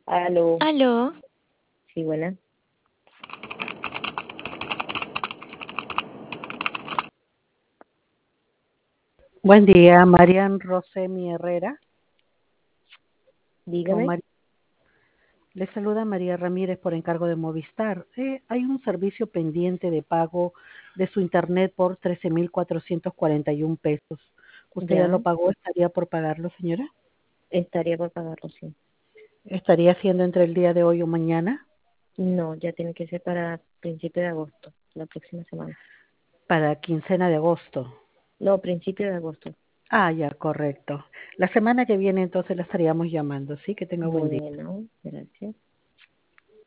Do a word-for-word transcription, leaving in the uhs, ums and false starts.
Aló, Aló, sí, buena. Buen día, Marian Rosemi Herrera. O Dígame. Mar- Le saluda María Ramírez por encargo de Movistar. Eh, hay un servicio pendiente de pago de su internet por trece mil cuatrocientos cuarenta y uno pesos. ¿Usted ya Ya, lo pagó? ¿Estaría por pagarlo, señora? estaría por pagarlo, sí. ¿Estaría haciendo entre el día de hoy o mañana? No, ya tiene que ser para principio de agosto, la próxima semana. Para quincena de agosto. No, principio de agosto. Ah, ya, correcto. La semana que viene entonces la estaríamos llamando, ¿sí? Que tenga buen día. Bueno, gracias.